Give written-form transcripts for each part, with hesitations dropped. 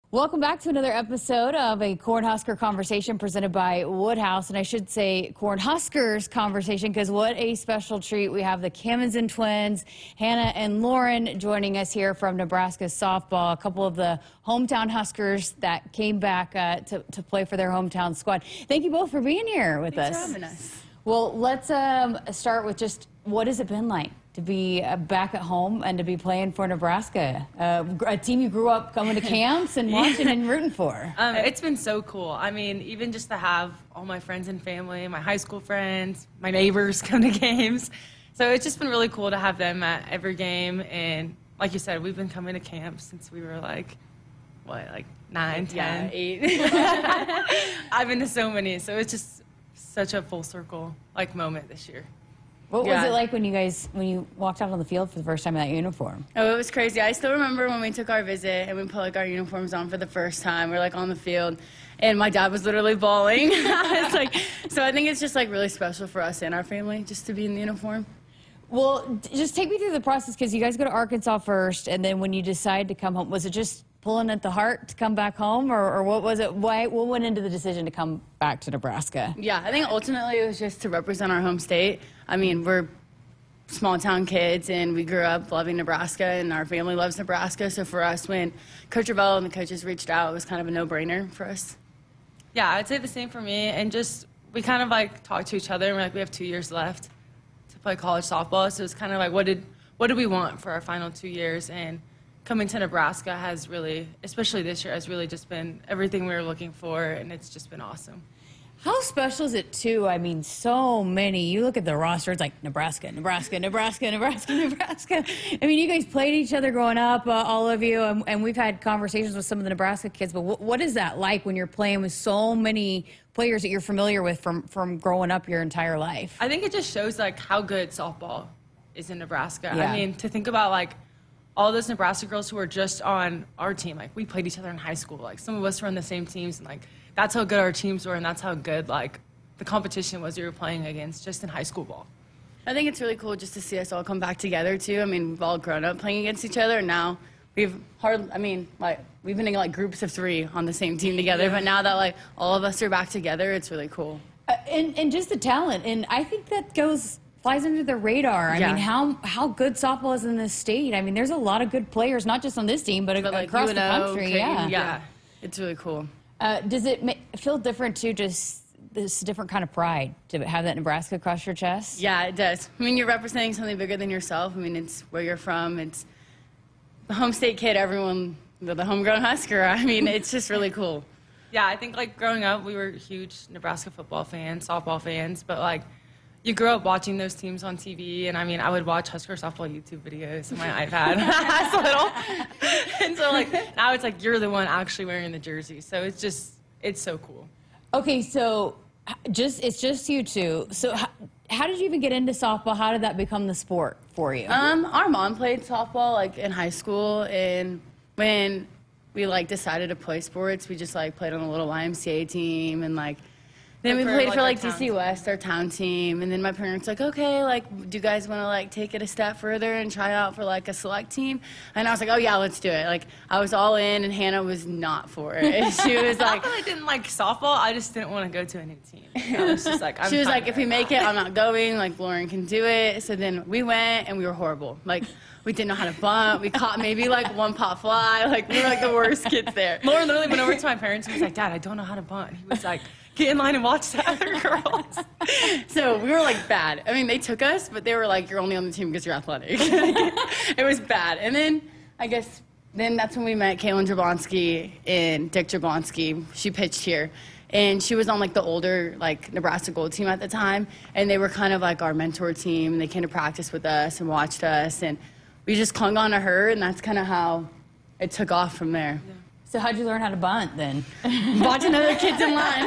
Welcome back to another episode of a Cornhusker Conversation presented by Woodhouse. And I should say Cornhuskers Conversation because what a special treat. We have the Cammonson twins, Hannah and Lauren, joining us here from Nebraska softball. A couple of the hometown Huskers that came back to play for their hometown squad. Thank you both for being here with us. Thanks for having us. Well, let's start with just what has it been like to be back at home and to be playing for Nebraska, a team you grew up coming to camps and watching and rooting for? It's been so cool. I mean, even just to have all my friends and family, my high school friends, my neighbors come to games. So it's just been really cool to have them at every game. And like you said, we've been coming to camp since we were like 9, 10? Yeah, 8. I've been to so many. So it's just such a full circle moment this year. What was it like when you walked out on the field for the first time in that uniform? Oh, it was crazy. I still remember when we took our visit and we put our uniforms on for the first time. We're on the field, and my dad was literally bawling. So I think it's just really special for us and our family just to be in the uniform. Well, just take me through the process because you guys go to Arkansas first, and then when you decide to come home, was it just pulling at the heart to come back home, or what was it? What went into the decision to come back to Nebraska? Yeah, I think ultimately it was just to represent our home state. I mean, we're small town kids, and we grew up loving Nebraska, and our family loves Nebraska. So for us, when Coach Ravello and the coaches reached out, it was kind of a no-brainer for us. Yeah, I'd say the same for me. And just we kind of talked to each other, and we're we have 2 years left to play college softball. So it's kind of what did we want for our final 2 years? And coming to Nebraska has really, especially this year, has really just been everything we were looking for, and it's just been awesome. How special is it, too? I mean, so many. You look at the roster, it's Nebraska, Nebraska, Nebraska, Nebraska, Nebraska. I mean, you guys played each other growing up, all of you, and we've had conversations with some of the Nebraska kids, but what is that like when you're playing with so many players that you're familiar with from growing up your entire life? I think it just shows, how good softball is in Nebraska. Yeah. I mean, to think about, all those Nebraska girls who are just on our team. We played each other in high school. Some of us were on the same teams, and, that's how good our teams were, and that's how good, the competition was we were playing against just in high school ball. I think it's really cool just to see us all come back together, too. I mean, we've all grown up playing against each other, and now we've been in, groups of 3 on the same team together, yeah. But now that, all of us are back together, it's really cool. And just the talent, and I think that flies under the radar. I mean, how good softball is in this state. I mean, there's a lot of good players, not just on this team, but across the country. Yeah, it's really cool. Does it feel different, too, just this different kind of pride to have that Nebraska across your chest? Yeah, it does. I mean, you're representing something bigger than yourself. I mean, it's where you're from. It's the home state kid, everyone, the homegrown Husker. I mean, it's just really cool. Yeah, I think, growing up, we were huge Nebraska football fans, softball fans, but, you grew up watching those teams on TV, and, I would watch Husker softball YouTube videos on my iPad as little. And so, now it's you're the one actually wearing the jersey. So it's so cool. Okay, so it's just you two. So how did you even get into softball? How did that become the sport for you? Our mom played softball, in high school, and when we, decided to play sports, we just, played on a little YMCA team, and, then we played for DC West, our town team, and then my parents okay, do you guys want to take it a step further and try out for a select team? And I was oh yeah, let's do it. I was all in, and Hannah was not for it. She was I really didn't like softball. I just didn't want to go to a new team. I was just she was if we make it, I'm not going. Lauren can do it. So then we went, and we were horrible. We didn't know how to bunt. We caught maybe one pop fly. We were the worst kids there. Lauren literally went over to my parents and was Dad, I don't know how to bunt. He was get in line and watch the other girls. So we were bad. I mean, they took us, but they were you're only on the team because you're athletic. It was bad. And then I guess that's when we met Kaylin Jablonski and Dick Jablonski. She pitched here. And she was on the older Nebraska Gold team at the time. And they were kind of our mentor team. And they came to practice with us and watched us. And we just clung on to her, and that's kind of how it took off from there. Yeah. So how'd you learn how to bunt then? Watching other kids in line.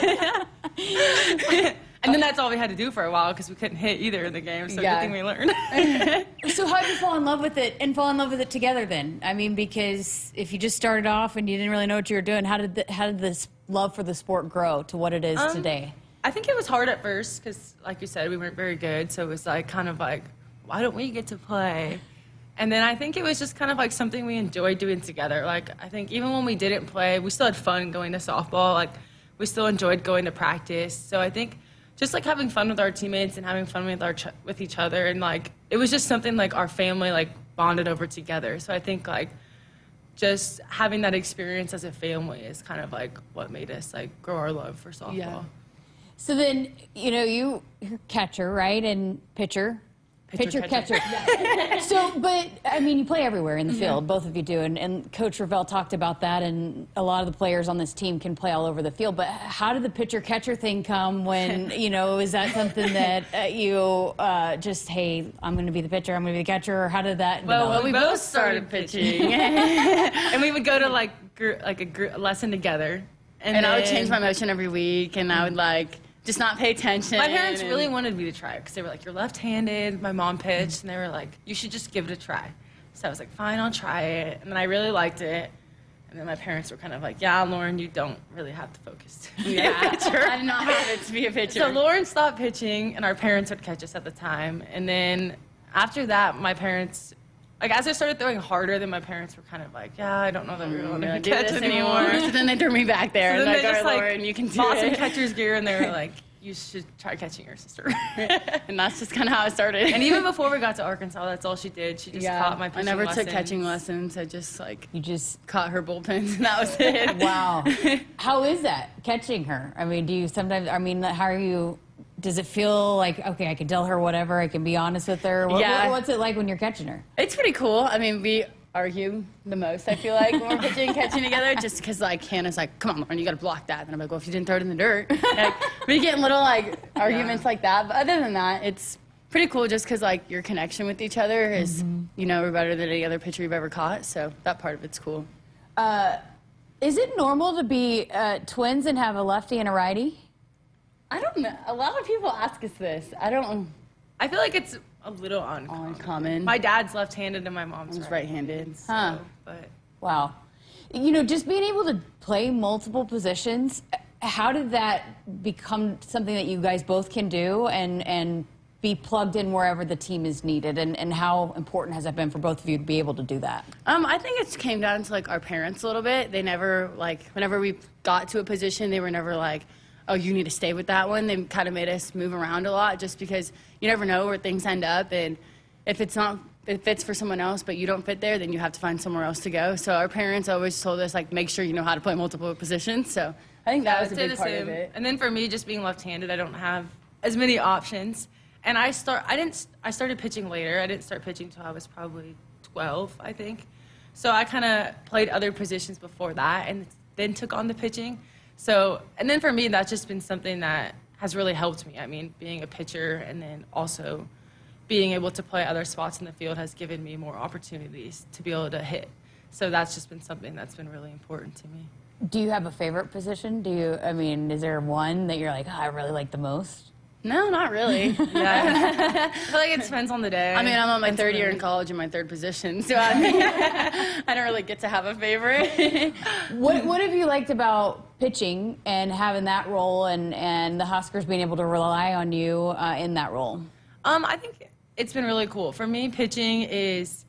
And then that's all we had to do for a while because we couldn't hit either in the game, so good thing we learned. So how'd you fall in love with it and fall in love with it together then? I mean, because if you just started off and you didn't really know what you were doing, how did this love for the sport grow to what it is today? I think it was hard at first because, like you said, we weren't very good, so it was why don't we get to play? And then I think it was just kind of like something we enjoyed doing together. Like, I think even when we didn't play, we still had fun going to softball. Like, we still enjoyed going to practice. So I think just like having fun with our teammates and having fun with each other, and like it was just something like our family like bonded over together. So I think like just having that experience as a family is kind of like what made us like grow our love for softball. Yeah. So then, you know, you're catcher, right? And pitcher. Pitcher, catcher. So, but, I mean, you play everywhere in the field, both of you do, and Coach Ravel talked about that, and a lot of the players on this team can play all over the field, but how did the pitcher-catcher thing come when, you know, is that something that you just, hey, I'm going to be the pitcher, I'm going to be the catcher, or how did that develop? Well, we both started pitching. And we would go to, like a lesson together. And I would change my motion every week, and I would, like, just not pay attention. My parents really wanted me to try it because they were like, you're left-handed. My mom pitched, and they were like, you should just give it a try. So I was like, fine, I'll try it. And then I really liked it. And then my parents were kind of like, yeah, Lauren, you don't really have to focus to be a pitcher. I did not have it to be a pitcher. So Lauren stopped pitching, and our parents would catch us at the time. And then after that, my parents, like as I started throwing harder, then my parents were kind of like, yeah, I don't know that we really want to do catch this anymore. So then they threw me back there. So and then like, they just all right, like Lauren, you can do bought some it. catcher's gear, and they were like, you should try catching your sister. And that's just kind of how it started. And even before we got to Arkansas, that's all she did. She just caught my pitching I never lessons. took catching lessons. I just like You just, caught her bullpens, and that was it. wow. How is that, catching her? I mean, do you sometimes, I mean, how are you, does it feel like, okay, I can tell her whatever, I can be honest with her? Yeah. What's it like when you're catching her? It's pretty cool. I mean, we argue the most, I feel like, when we're pitching and catching together, just because, like, Hannah's like, come on, Lauren, you got to block that. And I'm like, well, if you didn't throw it in the dirt. Like, we get little, like, arguments like that. But other than that, it's pretty cool just because, like, your connection with each other is, you know, we're better than any other pitcher you've ever caught. So that part of it's cool. Is it normal to be twins and have a lefty and a righty? I don't know. A lot of people ask us this. I I feel like it's a little uncommon. uncommon. My dad's left-handed and my mom's was right-handed. Huh. But Wow. You know, just being able to play multiple positions, how did that become something that you guys both can do and be plugged in wherever the team is needed? And how important has that been for both of you to be able to do that? I think it came down to, like, our parents a little bit. They never, like, whenever we got to a position, they were never like, oh, you need to stay with that one. They kind of made us move around a lot just because you never know where things end up. And if it's not, it fits for someone else, but you don't fit there, then you have to find somewhere else to go. So our parents always told us, like, make sure you know how to play multiple positions. So I think that was a big part of it. And then for me, just being left-handed, I don't have as many options. And I started pitching later. I didn't start pitching until I was probably 12, I think. So I kind of played other positions before that and then took on the pitching. So, and then for me, that's just been something that has really helped me. I mean, being a pitcher and then also being able to play other spots in the field has given me more opportunities to be able to hit. So that's just been something that's been really important to me. Do you have a favorite position? I mean, is there one that you're like, oh, I really like the most? No, not really. Yeah. I feel like it depends on the day. I mean, I'm on my third year in college in my third position, so I don't really get to have a favorite. What have you liked about pitching and having that role and the Huskers being able to rely on you in that role? I think it's been really cool. For me, pitching it's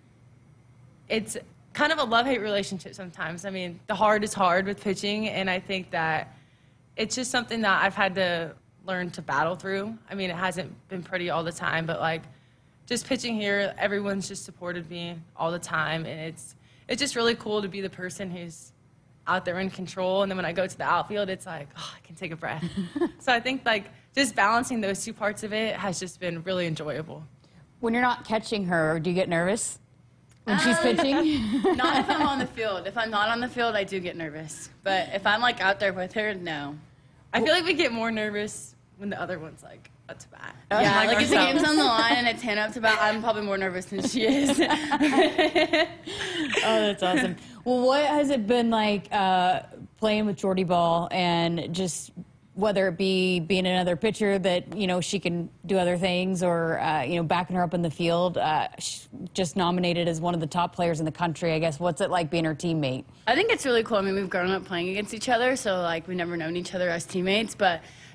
kind of a love-hate relationship sometimes. I mean, the hard is hard with pitching, and I think that it's just something that I've had to learn to battle through. I mean, it hasn't been pretty all the time, but like just pitching here, everyone's just supported me all the time, and it's just really cool to be the person who's out there in control. And then when I go to the outfield, it's like, oh, I can take a breath. So I think like just balancing those two parts of it has just been really enjoyable. When you're not catching her, do you get nervous when she's pitching? Not if I'm on the field. If I'm not on the field, I do get nervous. But if I'm like out there with her, no. I feel like we get more nervous when the other one's like up to bat. Yeah, like if the game's on the line and it's Hannah up to bat, I'm probably more nervous than she is. Oh, that's awesome. Well, what has it been like playing with Jordy Ball and just whether it be being another pitcher that, you know, she can do other things or, you know, backing her up in the field, just nominated as one of the top players in the country, I guess. What's it like being her teammate? I think it's really cool. I mean, we've grown up playing against each other, so, like, we've never known each other as teammates, but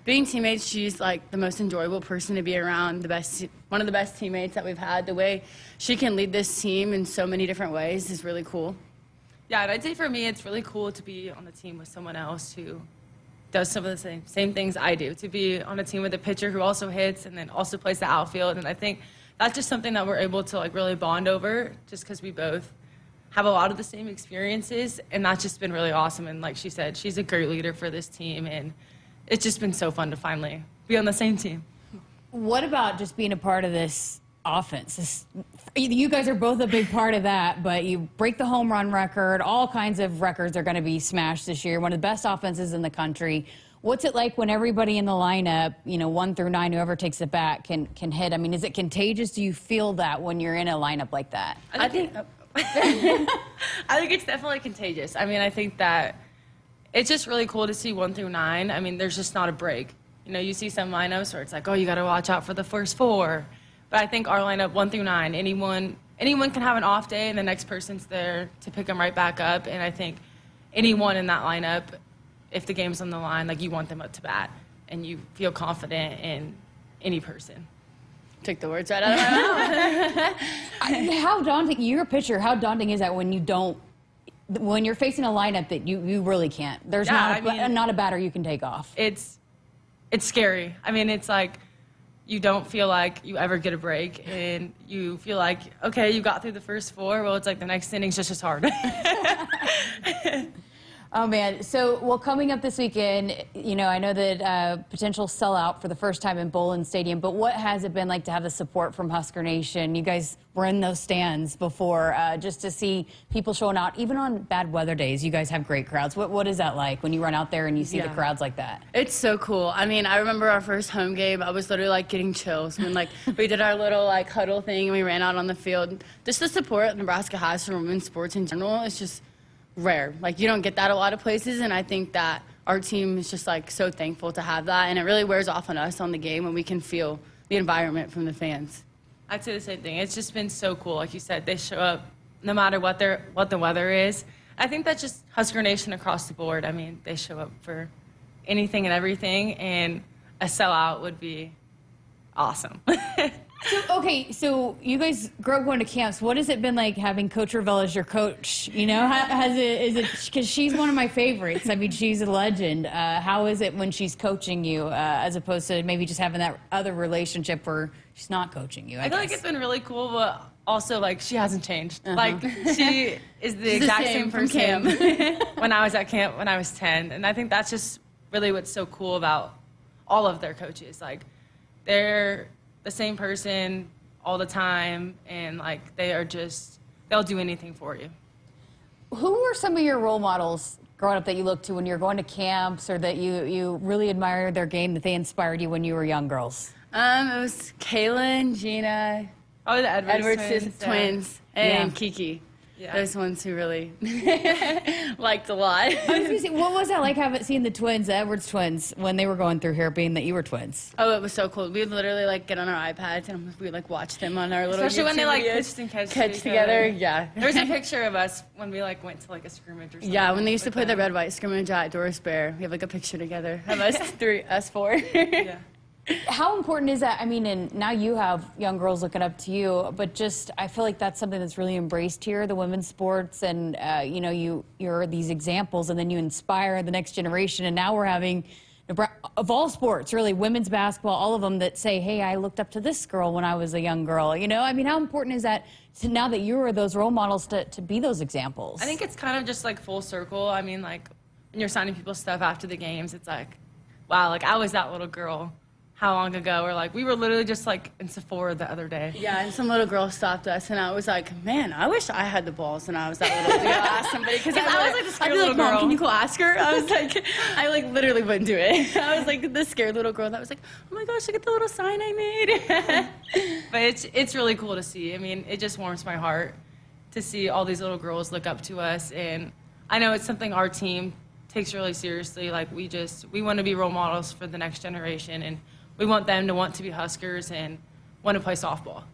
being teammates, she's like the most enjoyable person to be around, one of the best teammates that we've had. The way she can lead this team in so many different ways is really cool. Yeah, and I'd say for me, it's really cool to be on the team with someone else who does some of the same things I do, to be on a team with a pitcher who also hits and then also plays the outfield. And I think that's just something that we're able to like really bond over, just because we both have a lot of the same experiences, and that's just been really awesome. And like she said, she's a great leader for this team, and it's just been so fun to finally be on the same team. What about just being a part of this offense? You guys are both a big part of that, but you break the home run record. All kinds of records are going to be smashed this year. One of the best offenses in the country. What's it like when everybody in the lineup, 1 through 9, whoever takes it back, can hit? I mean, is it contagious? Do you feel that when you're in a lineup like that? I think it's definitely contagious. I mean, I think that it's just really cool to see 1 through 9. I mean, there's just not a break. You see some lineups where it's like, oh, you got to watch out for the first 4. But I think our lineup, 1 through 9, anyone can have an off day, and the next person's there to pick them right back up. And I think anyone in that lineup, if the game's on the line, like, you want them up to bat, and you feel confident in any person. Took the words right out of my mouth. How daunting, you're a pitcher, how daunting is that when you're facing a lineup that you really can't? There's not a batter you can take off. It's scary. I mean, it's like you don't feel like you ever get a break, and you feel like, okay, you got through the first 4. Well, it's like the next inning's just as hard. Oh, man. So, coming up this weekend, I know that potential sellout for the first time in Bowlin Stadium, but what has it been like to have the support from Husker Nation? You guys were in those stands before, just to see people showing out, even on bad weather days. You guys have great crowds. What is that like when you run out there and you see the crowds like that? It's so cool. I mean, I remember our first home game, I was literally like getting chills when we did our little huddle thing and we ran out on the field. Just the support Nebraska has for women's sports in general is just rare. Like, you don't get that a lot of places, and I think that our team is just so thankful to have that, and it really wears off on us on the game when we can feel the environment from the fans. I'd say the same thing. It's just been so cool. Like you said, they show up no matter what the weather is. I think that's just Husker Nation across the board. I mean, they show up for anything and everything, and a sellout would be awesome. So you guys grew up going to camps. What has it been like having Coach Ravel as your coach? Is it because she's one of my favorites? I mean, she's a legend. How is it when she's coaching you, as opposed to maybe just having that other relationship where she's not coaching you? I feel like it's been really cool, but also she hasn't changed. Like, she is the exact same person when I was at camp when I was 10, and I think that's just really what's so cool about all of their coaches. Like, they're the same person all the time, and they'll do anything for you. Who were some of your role models growing up that you looked to when you were going to camps, or that you really admired their game, that they inspired you when you were young girls? It was Kaylin, Gina, the Edwards twins, and Kiki. Yeah. Those ones who really liked a lot. I was going to say, what was that like seeing the twins, the Edwards twins, when they were going through here, being that you were twins? Oh, it was so cool. We would literally get on our iPads and we would watch them on our little Especially YouTube when they videos. pitched and catch together. Yeah. There's a picture of us when we went to a scrimmage or something. Yeah, when they used to play the red-white scrimmage at Doris Bear. We have a picture together of us 4. Yeah. How important is that? I mean, and now you have young girls looking up to you, but just I feel like that's something that's really embraced here, the women's sports, and you're these examples, and then you inspire the next generation. And now we're having, of all sports, really, women's basketball, all of them that say, hey, I looked up to this girl when I was a young girl. I mean, how important is that now that you are those role models to be those examples? I think it's kind of just full circle. I mean, when you're signing people's stuff after the games, it's wow, I was that little girl. How long ago? Or we were literally just in Sephora the other day. Yeah, and some little girl stopped us, and I was like, man, I wish I had the balls when I was that little. To ask somebody, because I was the scared little girl. Mom, can you go ask her? I was I literally wouldn't do it. I was the scared little girl that was oh my gosh, look at the little sign I made. But it's really cool to see. I mean, it just warms my heart to see all these little girls look up to us, and I know it's something our team takes really seriously. We want to be role models for the next generation, and we want them to want to be Huskers and want to play softball.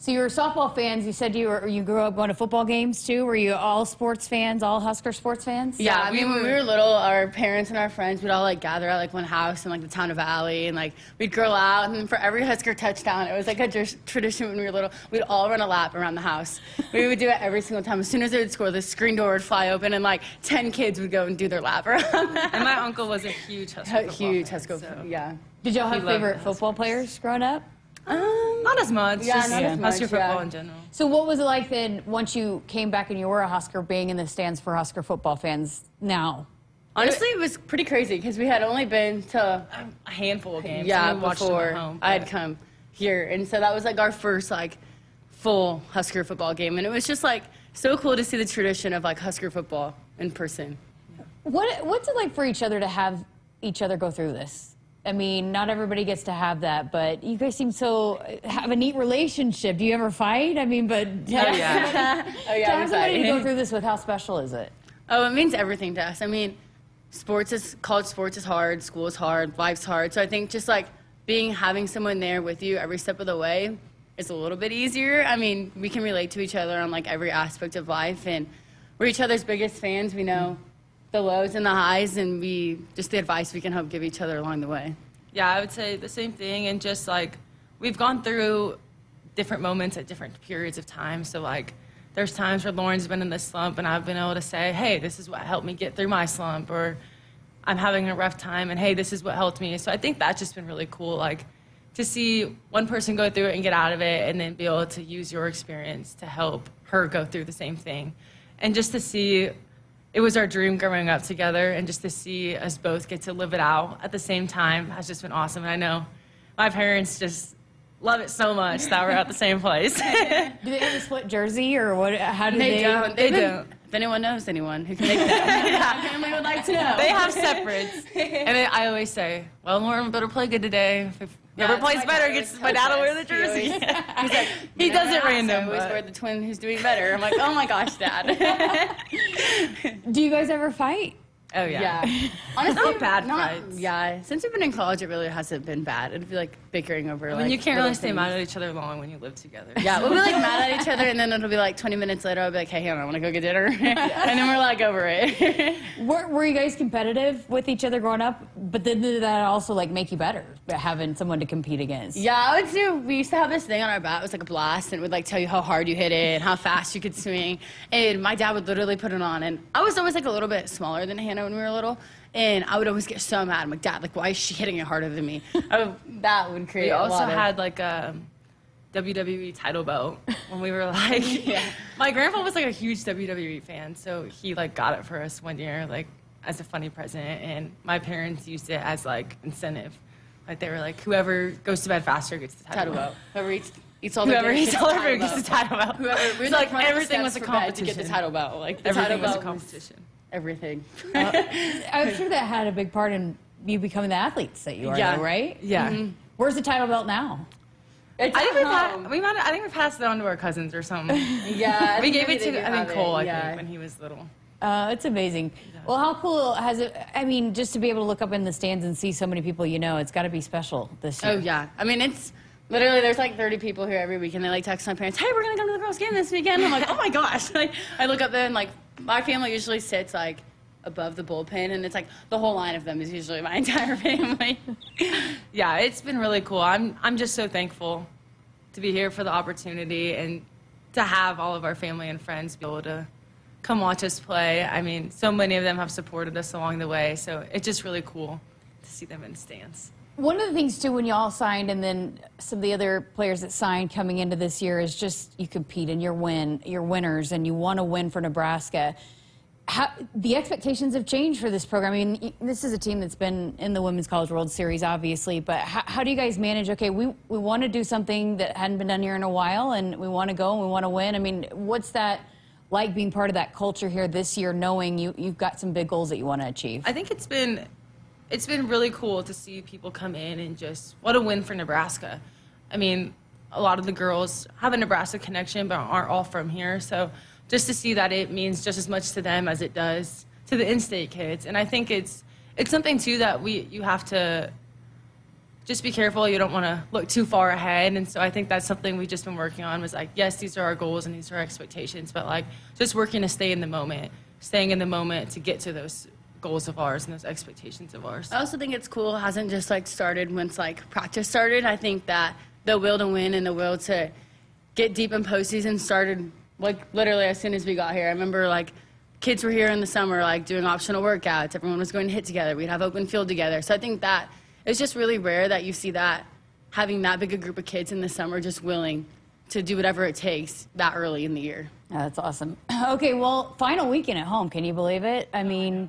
So you were softball fans. You said you grew up going to football games too. Were you all sports fans, all Husker sports fans? Yeah, I mean, when we were little, our parents and our friends would all like gather at like one house in like the town of Valley, and like we'd grill out. And then for every Husker touchdown, it was like a tradition when we were little. We'd all run a lap around the house. We would do it every single time. As soon as they would score, the screen door would fly open, and like 10 kids would go and do their lap around. And my uncle was a huge Husker football Huge fan, Husker, so. yeah. Did y'all have loved favorite the football players growing up? Not as much. Yeah, just not as much, Husker football yeah. in general. So what was it like then once you came back and you were a Husker, being in the stands for Husker football fans now? Honestly, it was pretty crazy because we had only been to A handful of games. yeah and we watched them before at home, I had but- come here, and so that was like our first like full Husker football game, and it was just like so cool to see the tradition of like Husker football in person. What's it like for each other to have each other go through this? I mean, not everybody gets to have that, but you guys seem so have a neat relationship. Do you ever fight? I mean, but Oh, yeah. Oh to yeah, have somebody to go excited. through this with, how special is it? Oh, it means everything to us. I mean, college sports is hard, school is hard, life's hard. So I think just like having someone there with you every step of the way is a little bit easier. I mean, we can relate to each other on like every aspect of life, and we're each other's biggest fans. We know the lows and the highs, and just the advice we can help give each other along the way. Yeah, I would say the same thing, and just like we've gone through different moments at different periods of time. So like there's times where Lauren's been in this slump and I've been able to say, hey, this is what helped me get through my slump, or I'm having a rough time and hey, this is what helped me. So I think that's just been really cool, like to see one person go through it and get out of it, and then be able to use your experience to help her go through the same thing. And just to see, it was our dream growing up together, and just to see us both get to live it out at the same time has just been awesome. And I know my parents just love it so much that we're at the same place. Do they have a split jersey, or what? How do They they? don't. They don't. If anyone knows anyone who can make that, my family would like to know. They have separates. And then I always say, well, Lauren better play good today. If whoever that's plays my better dad gets always my tells dad will wear us. the jersey. He's like, He "You does never it ask, random, I always but- wear the twin who's doing better. I'm like, oh my gosh, Dad. Do you guys ever fight? Oh, yeah. Honestly, Not bad fights. Yeah, since we've been in college, it really hasn't been bad. It'd be like bickering over I like. mean, you can't little really stay things. mad at each other long when you live together. Yeah, we'll be like mad at each other, and then it'll be like 20 minutes later, I'll be like, hey, Hannah, I want to go get dinner. And then we're like over it. Were you guys competitive with each other growing up? But then did that also like make you better, having someone to compete against? Yeah, I would do. We used to have this thing on our bat. It was like a blast, and it would like tell you how hard you hit it and how fast you could swing. And my dad would literally put it on. And I was always like a little bit smaller than Hannah when we were little, and I would always get so mad. I'm like, Dad, like, why is she hitting it harder than me? That would create. We a also lot of- had like a WWE title belt when we were like, my grandpa was like a huge WWE fan, so he like got it for us one year, like as a funny present, and my parents used it as like incentive. Like they were like, whoever goes to bed faster gets the title title belt. belt. Whoever eats all their Whoever dinner eats gets all the their food title gets the belt. title belt. Whoever, we It's like run up the everything was a steps for bed to competition. get the title belt. Like the Everything title was a belt competition. everything. I'm sure that had a big part in you becoming the athletes that you are, Yeah. though, right? Yeah. Where's the title belt now? It's I think at home. I think we passed it on to our cousins or something. Yeah, I We think gave maybe it they to do I think have Cole. it, I yeah. think when he was little. It's amazing. Well, how cool has it? I mean, just to be able to look up in the stands and see so many people you know, it's got to be special this year. Oh yeah, I mean it's literally there's like 30 people here every week, and they like text my parents, "Hey, we're gonna come to the girls' game this weekend." I'm like, "Oh my gosh!" Like I look up there, and like my family usually sits like above the bullpen, and it's like the whole line of them is usually my entire family. Yeah, it's been really cool. I'm just so thankful to be here for the opportunity and to have all of our family and friends be able to come watch us play. I mean, so many of them have supported us along the way, so it's just really cool to see them in the stands. One of the things too, when y'all signed, and then some of the other players that signed coming into this year, is just you compete and you're winners, and you want to win for Nebraska. The expectations have changed for this program. I mean, this is a team that's been in the Women's College World Series, obviously, but how do you guys manage, okay, we want to do something that hadn't been done here in a while, and we want to go and we want to win. I mean, what's that like being part of that culture here this year, knowing you've got some big goals that you want to achieve? I think it's been really cool to see people come in and just, what a win for Nebraska. I mean, a lot of the girls have a Nebraska connection but aren't all from here, so just to see that it means just as much to them as it does to the in-state kids. And I think it's something too that you have to just be careful. You don't want to look too far ahead. And so I think that's something we've just been working on was like, yes, these are our goals and these are our expectations, but like just working to stay in the moment, staying in the moment to get to those goals of ours and those expectations of ours. I also think it's cool. It hasn't just like started once like practice started. I think that the will to win and the will to get deep in postseason started like literally as soon as we got here. I remember like kids were here in the summer like doing optional workouts. Everyone was going to hit together. We'd have open field together. So I think that it's just really rare that you see that having that big a group of kids in the summer just willing to do whatever it takes that early in the year. Oh, that's awesome. Okay, well, final weekend at home. Can you believe it? I mean,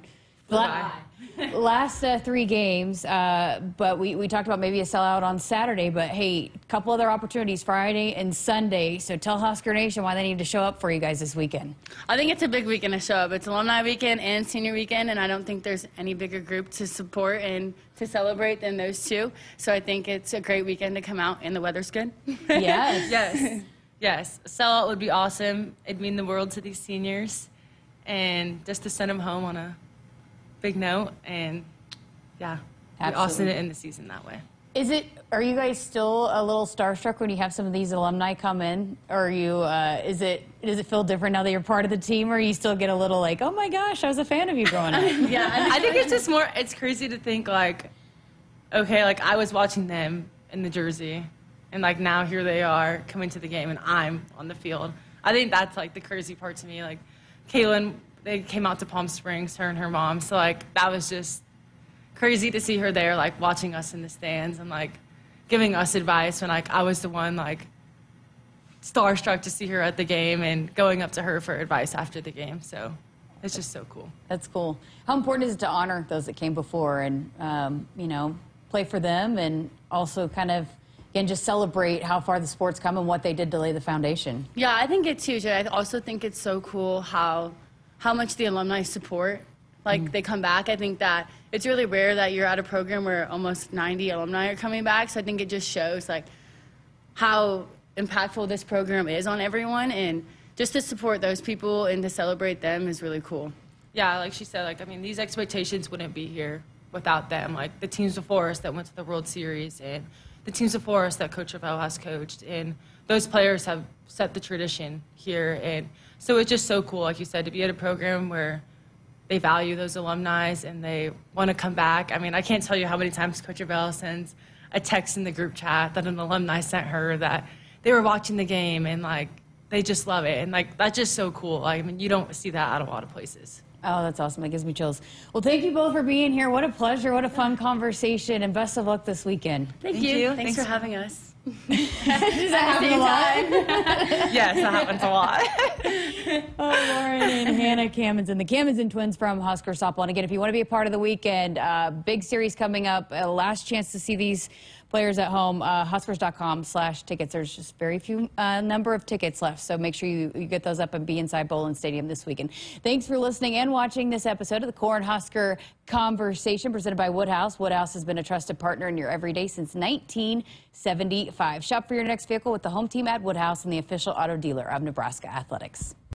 last 3 games, but we talked about maybe a sellout on Saturday, but hey, a couple other opportunities Friday and Sunday. So tell Husker Nation why they need to show up for you guys this weekend. I think it's a big weekend to show up. It's alumni weekend and senior weekend, and I don't think there's any bigger group to support and to celebrate than those two. So I think it's a great weekend to come out, and the weather's good. Yes. Yes. Yes. A sellout would be awesome. It'd mean the world to these seniors. And just to send them home on a big note, and yeah, it'd be awesome to end the season that way. Are you guys still a little starstruck when you have some of these alumni come in? Or does it feel different now that you're part of the team, or you still get a little like, oh my gosh, I was a fan of you growing up? Yeah, I think it's just more, it's crazy to think like, okay, like I was watching them in the jersey, and like now here they are coming to the game and I'm on the field. I think that's like the crazy part to me. Like Kaylin, they came out to Palm Springs, her and her mom. So like that was just crazy to see her there, like watching us in the stands and like giving us advice when like I was the one like starstruck to see her at the game and going up to her for advice after the game. So it's just so cool. That's cool. How important is it to honor those that came before and play for them, and also kind of again just celebrate how far the sport's come and what they did to lay the foundation? Yeah, I think it's huge. I also think it's so cool how much the alumni support. Like, they come back. I think that it's really rare that you're at a program where almost 90 alumni are coming back. So I think it just shows, like, how impactful this program is on everyone. And just to support those people and to celebrate them is really cool. Yeah, like she said, like, I mean, these expectations wouldn't be here without them. Like, the teams before us that went to the World Series and the teams before us that Coach Ravel has coached. And those players have set the tradition here. And so it's just so cool, like you said, to be at a program where they value those alumni and they want to come back. I mean, I can't tell you how many times Coach Ravel sends a text in the group chat that an alumni sent her that they were watching the game and, like, they just love it. And, like, that's just so cool. I mean, you don't see that at a lot of places. Oh, that's awesome. That gives me chills. Well, thank you both for being here. What a pleasure. What a fun conversation. And best of luck this weekend. Thank you. Thanks for having us. Does that happen a lot? Yes, that happens a lot. Oh, Lauren and Hannah Cammonson, the Cammonson twins from Husker softball. And again, if you want to be a part of the weekend, big series coming up, last chance to see these players at home, huskers.com/tickets. There's just very few number of tickets left, so make sure you get those up and be inside Bowlin Stadium this weekend. Thanks for listening and watching this episode of the Cornhusker Conversation presented by Woodhouse. Woodhouse has been a trusted partner in your everyday since 1975. Shop for your next vehicle with the home team at Woodhouse and the official auto dealer of Nebraska Athletics.